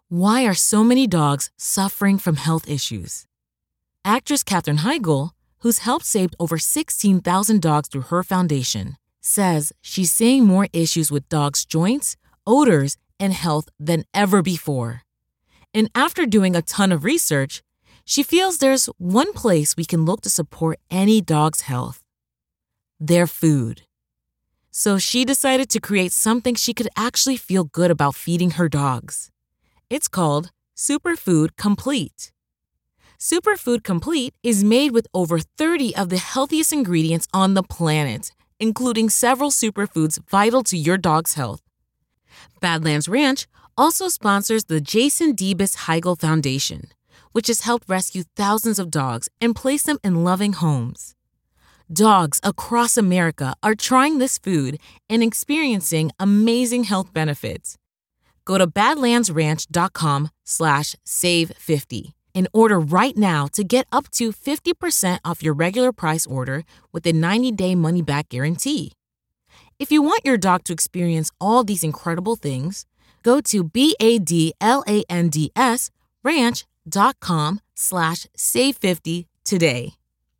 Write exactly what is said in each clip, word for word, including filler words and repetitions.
Why are so many dogs suffering from health issues? Actress Katherine Heigl, who's helped save over sixteen thousand dogs through her foundation, says she's seeing more issues with dogs' joints, odors, and health than ever before. And after doing a ton of research, she feels there's one place we can look to support any dog's health: their food. So she decided to create something she could actually feel good about feeding her dogs. It's called Superfood Complete. Superfood Complete is made with over thirty of the healthiest ingredients on the planet, including several superfoods vital to your dog's health. Badlands Ranch also sponsors the Jason Debus Heigl Foundation, which has helped rescue thousands of dogs and place them in loving homes. Dogs across America are trying this food and experiencing amazing health benefits. Go to badlandsranch.com slash save 50 and order right now to get up to fifty percent off your regular price order with a ninety-day money-back guarantee. If you want your dog to experience all these incredible things, go to B-A-D-L-A-N-D-S ranch.com slash save 50 today.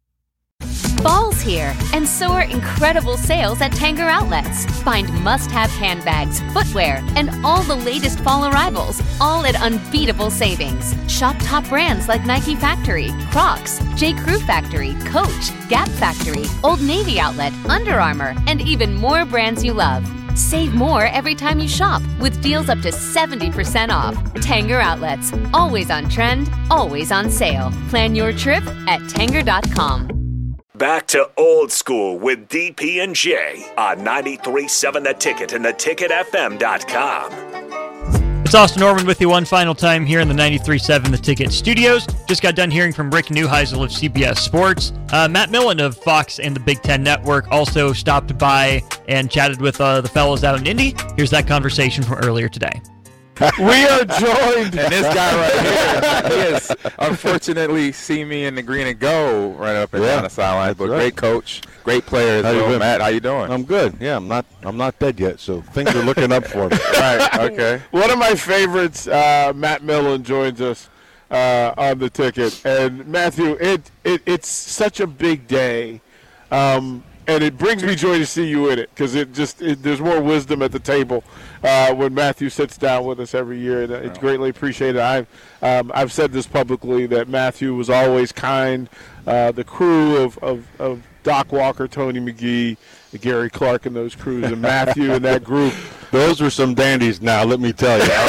Fall's here, and so are incredible sales at Tanger Outlets. Find must-have handbags, footwear, and all the latest fall arrivals, all at unbeatable savings. Shop top brands like Nike Factory, Crocs, J. Crew Factory, Coach, Gap Factory, Old Navy Outlet, Under Armour, and even more brands you love. Save more every time you shop with deals up to seventy percent off. Tanger Outlets, always on trend, always on sale. Plan your trip at tanger dot com. Back to old school with D P and J on ninety-three point seven The Ticket and the ticket f m dot com. It's Austin Norman with you one final time here in the ninety-three point seven The Ticket studios. Just got done hearing from Rick Neuheisel of C B S Sports. Uh, Matt Millen of Fox and the Big Ten Network also stopped by and chatted with uh, the fellows out in Indy. Here's that conversation from earlier today. We are joined. And this guy right here, he has unfortunately seen me in the green and gold right up and Yeah, down the sidelines. But right. great coach, great player as How you well. been? Matt, how you doing? I'm good. Yeah, I'm not. I'm not dead yet, so things are looking up for me. Right. Okay. One of my favorites, uh, Matt Millen, joins us uh, on the ticket. And Matthew, it, it it's such a big day, um, and it brings me joy to see you in it because it just it, there's more wisdom at the table uh, when Matthew sits down with us every year, and it's greatly appreciated. I've um, I've said this publicly that Matthew was always kind. Uh, the crew of, of, of Doc Walker, Tony McGee, Gary Clark, and those crews, and Matthew and that group. Those were some dandies now, let me tell you.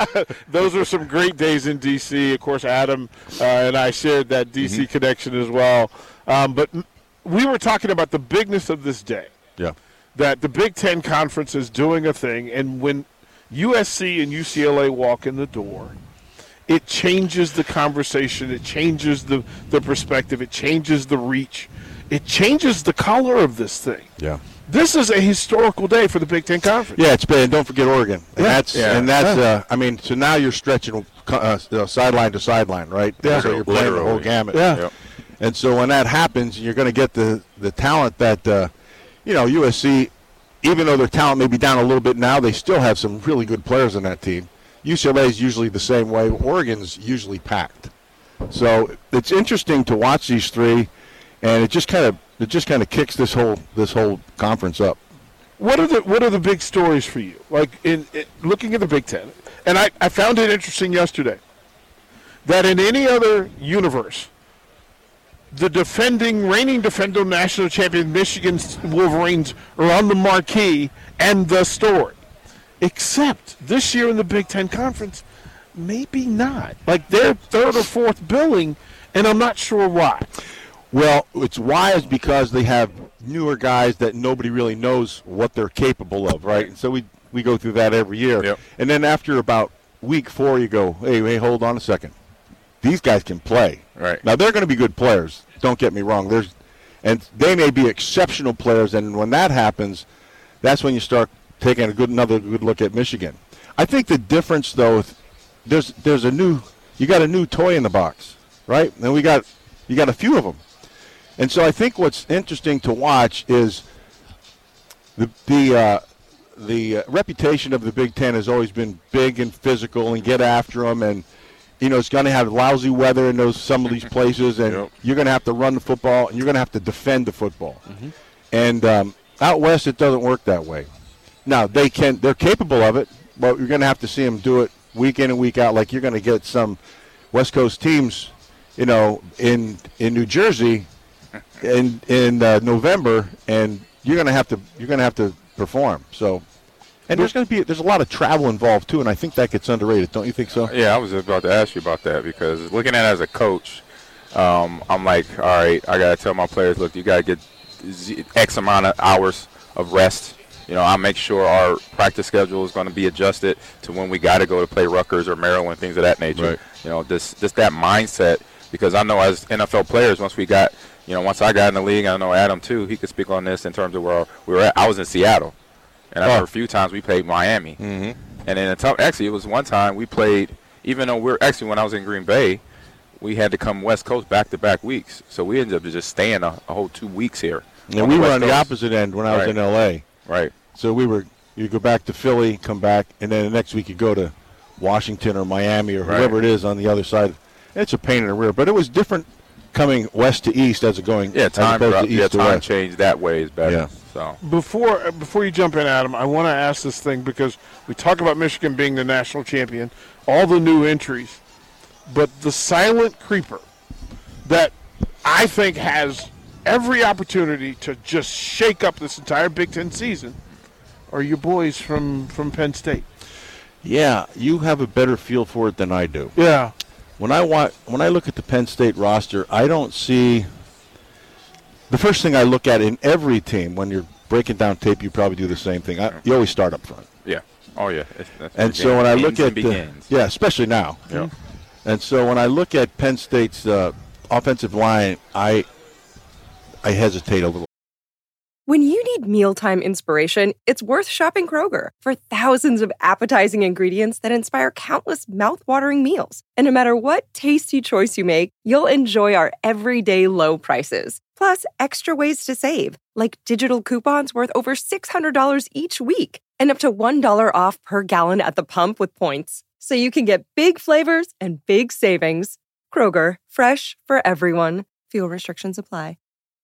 Those were some great days in D C. Of course, Adam uh, and I shared that D C mm-hmm. connection as well. Um, but we were talking about the bigness of this day. Yeah. That the Big Ten Conference is doing a thing, and when U S C and U C L A walk in the door, it changes the conversation. It changes the, the perspective. It changes the reach. It changes the color of this thing. Yeah. This is a historical day for the Big Ten Conference. Yeah, it's been. And don't forget Oregon. And yeah. that's yeah. and that's. Yeah. Uh, I mean, so now you're stretching uh, uh, sideline to sideline, right? Yeah. So you're playing Literally. the whole gamut. Yeah. Yep. And so when that happens, you're going to get the the talent that, uh, you know, U S C. Even though their talent may be down a little bit now, they still have some really good players on that team. U C L A is usually the same way. Oregon's usually packed. So it's interesting to watch these three, and it just kind of it just kind of kicks this whole this whole conference up. What are the what are the big stories for you? Like in, in looking at the Big Ten, and I, I found it interesting yesterday that in any other universe, the defending, reigning defending national champion Michigan Wolverines are on the marquee and the story. Except this year in the Big Ten Conference, maybe not. Like they're third or fourth billing, and I'm not sure why. Well, it's why is because they have newer guys that nobody really knows what they're capable of, right? And so we, we go through that every year. Yep. And then after about week four, you go, hey, hey, hold on a second. These guys can play. Right. Now, they're going to be good players. Don't get me wrong. There's, and they may be exceptional players, and when that happens, that's when you start taking a good another good look at Michigan. I think the difference, though, there's there's a new you got a new toy in the box, right? And we got you got a few of them, and so I think what's interesting to watch is the the uh, the uh, reputation of the Big Ten has always been big and physical and get after them, and you know it's going to have lousy weather in those some of these places, and yep. you're going to have to run the football and you're going to have to defend the football. Mm-hmm. And um, out west, it doesn't work that way. Now they can, they're capable of it, but you're going to have to see them do it week in and week out. Like you're going to get some West Coast teams, you know, in in New Jersey, in in uh, November, and you're going to have to you're going to have to perform. So, and there's going to be there's a lot of travel involved too, and I think that gets underrated. Don't you think so? Yeah, I was about to ask you about that because looking at it as a coach, um, I'm like, all right, I got to tell my players, look, you got to get X amount of hours of rest. You know, I'll make sure our practice schedule is going to be adjusted to when we got to go to play Rutgers or Maryland, things of that nature. Right. You know, this this that mindset, because I know as N F L players, once we got, you know, once I got in the league, I know Adam too, he could speak on this in terms of where we were at. I was in Seattle, and I remember oh. a few times we played Miami. Mm-hmm. And in a tough, actually, it was one time we played, even though we're, actually when I was in Green Bay, we had to come West Coast back-to-back weeks. So we ended up just staying a, a whole two weeks here. And we were on the opposite end when I was right. in L A. Right. So we were, you go back to Philly, come back, and then the next week you go to Washington or Miami or whoever right. it is on the other side. It's a pain in the rear, but it was different coming west to east as it going. Yeah, time, as opposed to east yeah, to time west. change that way is better. Yeah. So before before you jump in, Adam, I want to ask this thing because we talk about Michigan being the national champion, all the new entries, but the silent creeper that I think has every opportunity to just shake up this entire Big Ten season are your boys from, from Penn State. Yeah, you have a better feel for it than I do. Yeah. When I want, when I look at the Penn State roster, I don't see – the first thing I look at in every team, when you're breaking down tape, you probably do the same thing. I, you always start up front. Yeah. Oh, yeah. That's and so when I look at the – yeah, especially now. Yeah. And so when I look at Penn State's uh, offensive line, I – I hesitate a little. When you need mealtime inspiration, it's worth shopping Kroger for thousands of appetizing ingredients that inspire countless mouth-watering meals. And no matter what tasty choice you make, you'll enjoy our everyday low prices. Plus, extra ways to save, like digital coupons worth over six hundred dollars each week and up to one dollar off per gallon at the pump with points. So you can get big flavors and big savings. Kroger, fresh for everyone. Fuel restrictions apply.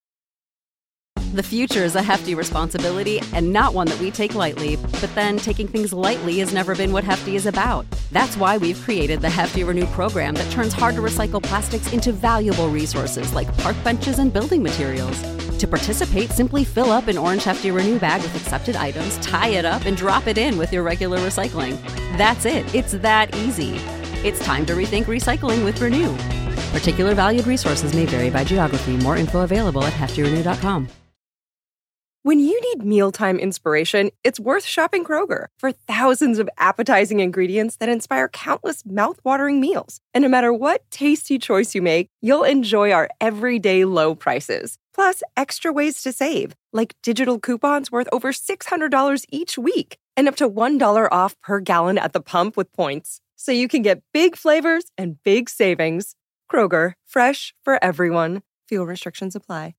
The future is a hefty responsibility and not one that we take lightly. But then taking things lightly has never been what Hefty is about. That's why we've created the Hefty Renew program that turns hard-to-recycle plastics into valuable resources like park benches and building materials. To participate, simply fill up an orange Hefty Renew bag with accepted items, tie it up, and drop it in with your regular recycling. That's it. It's that easy. It's time to rethink recycling with Renew. Particular valued resources may vary by geography. More info available at hefty renew dot com. When you need mealtime inspiration, it's worth shopping Kroger for thousands of appetizing ingredients that inspire countless mouth-watering meals. And no matter what tasty choice you make, you'll enjoy our everyday low prices. Plus, extra ways to save, like digital coupons worth over six hundred dollars each week and up to one dollar off per gallon at the pump with points. So you can get big flavors and big savings. Kroger, fresh for everyone. Fuel restrictions apply.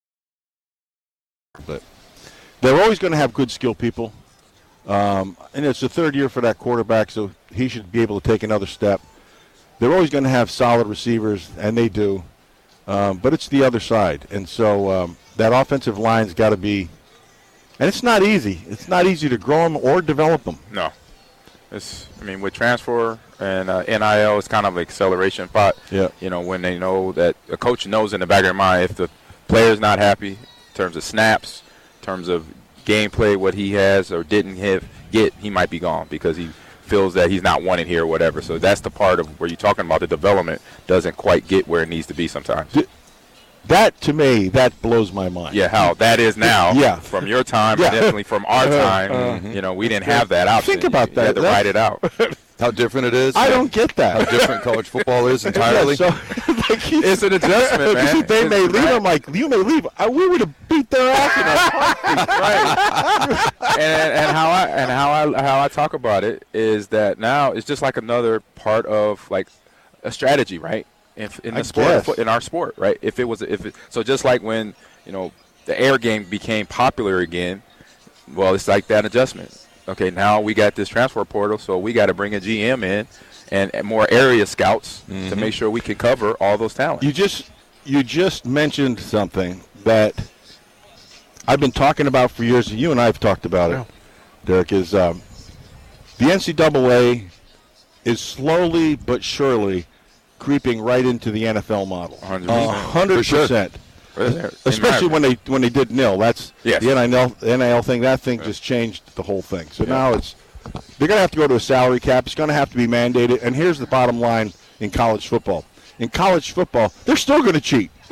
But they're always going to have good skill people. Um, and it's the third year for that quarterback, so he should be able to take another step. They're always going to have solid receivers, and they do. Um, but it's the other side. And so um, that offensive line's got to be – and it's not easy. It's not easy to grow them or develop them. No. It's, I mean, with transfer and uh, N I L, it's kind of an acceleration pot. Yeah. You know, when they know that a coach knows in the back of their mind if the player's not happy in terms of snaps, in terms of gameplay, what he has or didn't have get, he might be gone because he feels that he's not wanted here or whatever. So that's the part of where you're talking about the development doesn't quite get where it needs to be sometimes. That, to me, that blows my mind. Yeah, how that is now. Yeah. From your time, yeah. and definitely from our time. Uh, uh, you know, we didn't have that option. Think about that. You had to That's, write it out. How different it is. I don't get that. How different college football is entirely. Yeah, so, like it's an adjustment, man. They it's, may leave. right. I'm like, you may leave. I, we would have beat their ass in a right. and, and how I and how I how I talk about it is that now it's just like another part of like a strategy, right? In, in the I sport, guess. in our sport, right? If it was, if it, so, just like when you know the air game became popular again, well, it's like that adjustment. okay, now we got this transfer portal, so we got to bring a G M in and, and more area scouts mm-hmm. to make sure we can cover all those talents. You just you just mentioned something that I've been talking about for years, and you and I have talked about it, Derek, is um, the N C double A is slowly but surely creeping right into the N F L model. one hundred percent. one hundred percent. Sure. Especially when they when they did nil. That's yes. the N I L thing. That thing just changed the whole thing. So yeah. now it's they're going to have to go to a salary cap. It's going to have to be mandated. And here's the bottom line in college football. In college football, they're still going to cheat. they're,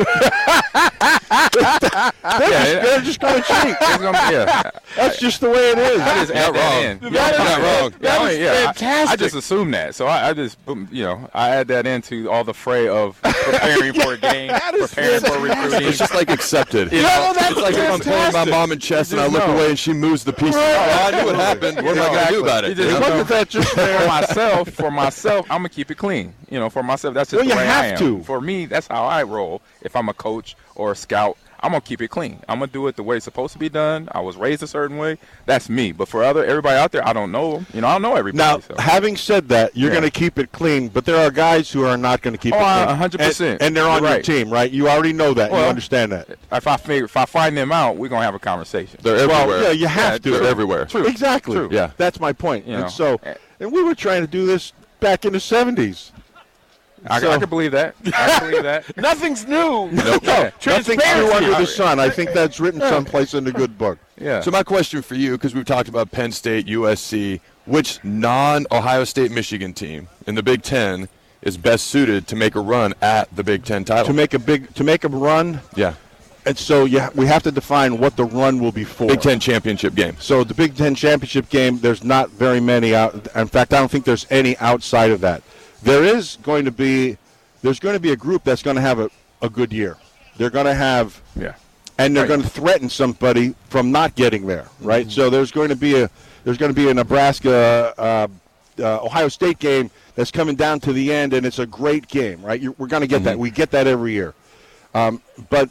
yeah, just, they're just going to cheat. Gonna, yeah. That's just the way it is. I just add that in. That yeah, is, not wrong. That yeah, is yeah, fantastic. I, I just assume that. So I, I just, you know, I add that into all the fray of preparing for a game, preparing fantastic. for recruiting. It's just like accepted. You know, that's it's like fantastic. if I'm playing my mom in chess and I look know. away and she moves the pieces. Right. Oh, I knew what happened. What am I going to do about it? You just Look know, at that just there. For myself, for myself, I'm going to keep it clean. You know, for myself, that's just well, the you way have I am. To. For me, that's how I roll. If I'm a coach or a scout, I'm going to keep it clean. I'm going to do it the way it's supposed to be done. I was raised a certain way. That's me. But for other everybody out there, I don't know them. You know, I don't know everybody. Now, so. having said that, you're Yeah. going to keep it clean, but there are guys who are not going to keep Oh, it clean. one hundred percent. And, and they're on You're your right. team, right? You already know that. Well, you understand that. If I figure, if I find them out, we're going to have a conversation. They're everywhere. Well, yeah, you have Yeah, to. They're everywhere. True. Exactly. True. Yeah. That's my point. You and know. so, and we were trying to do this back in the seventies. I, So- I can believe that. I can believe that. Nothing's new. Nope. Yeah. Nothing's new under the sun. I think that's written someplace in the good book. Yeah. So my question for you, because we've talked about Penn State, U S C, which non-Ohio State Michigan team in the Big Ten is best suited to make a run at the Big Ten title? To make a big, to make a run, yeah. and so yeah, we have to define what the run will be for. Big Ten championship game. So the Big Ten championship game, there's not very many out. In fact, I don't think there's any outside of that. There is going to be, there's going to be a group that's going to have a, a good year. They're going to have, Yeah. and they're Right. going to threaten somebody from not getting there, right? Mm-hmm. So there's going to be a, there's going to be a Nebraska, uh, uh, Ohio State game that's coming down to the end, and it's a great game, right? You're, we're going to get Mm-hmm. that. We get that every year. Um, but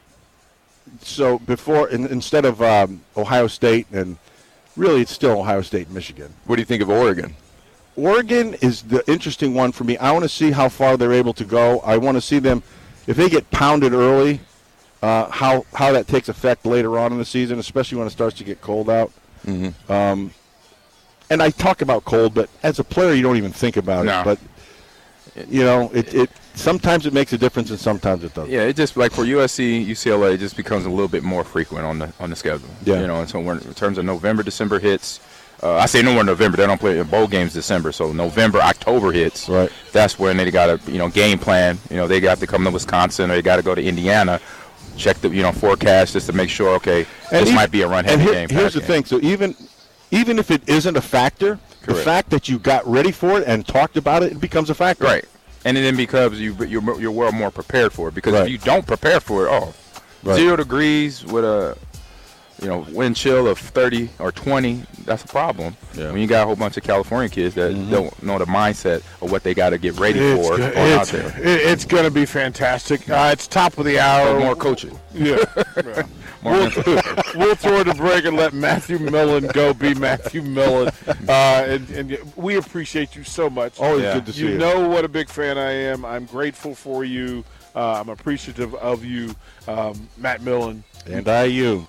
so before, in, instead of um, Ohio State, and really it's still Ohio State and Michigan. What do you think of Oregon? Oregon is the interesting one for me. I want to see how far they're able to go. I want to see them, if they get pounded early, uh, how how that takes effect later on in the season, especially when it starts to get cold out. Mm-hmm. Um, and I talk about cold, but as a player, you don't even think about No. it. But you know, it, it sometimes it makes a difference, and sometimes it doesn't. Yeah, it just like for U S C, U C L A, it just becomes a little bit more frequent on the on the schedule. Yeah. You know, and so when, in terms of November, December hits, uh, I say no more November. They don't play in bowl games December, so November, October hits. Right. That's when they got to you know game plan. You know, they got to come to Wisconsin or they got to go to Indiana, check the you know forecast just to make sure. Okay, And this even- might be a run And heavy here- game. here's pass the game. thing. So even even if it isn't a factor, the Correct. fact that you got ready for it and talked about it, it becomes a factor. Right. And then because you you're, you're well more prepared for it. Because Right. if you don't prepare for it, oh, Right. zero degrees with a you know wind chill of thirty or twenty, that's a problem. Yeah. When you got a whole bunch of California kids that Mm-hmm. don't know the mindset of what they got to get ready It's, for go- going out it's, there. it- it's going to be fantastic. Uh, it's top of the hour. So more coaching. Yeah. More we'll, mental coaching. we'll throw it a break and let Matthew Millen go be Matthew Millen. Uh, and, and we appreciate you so much. Always Yeah. good to see You you. know what a big fan I am. I'm grateful for you. Uh, I'm appreciative of you, um, Matt Millen. And I you.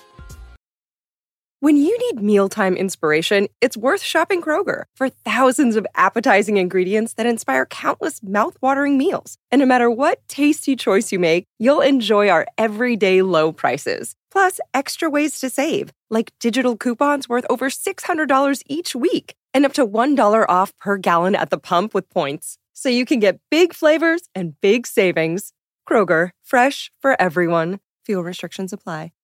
When you need mealtime inspiration, it's worth shopping Kroger for thousands of appetizing ingredients that inspire countless mouthwatering meals. And no matter what tasty choice you make, you'll enjoy our everyday low prices. Plus, extra ways to save, like digital coupons worth over six hundred dollars each week and up to one dollar off per gallon at the pump with points. So you can get big flavors and big savings. Kroger, fresh for everyone. Fuel restrictions apply.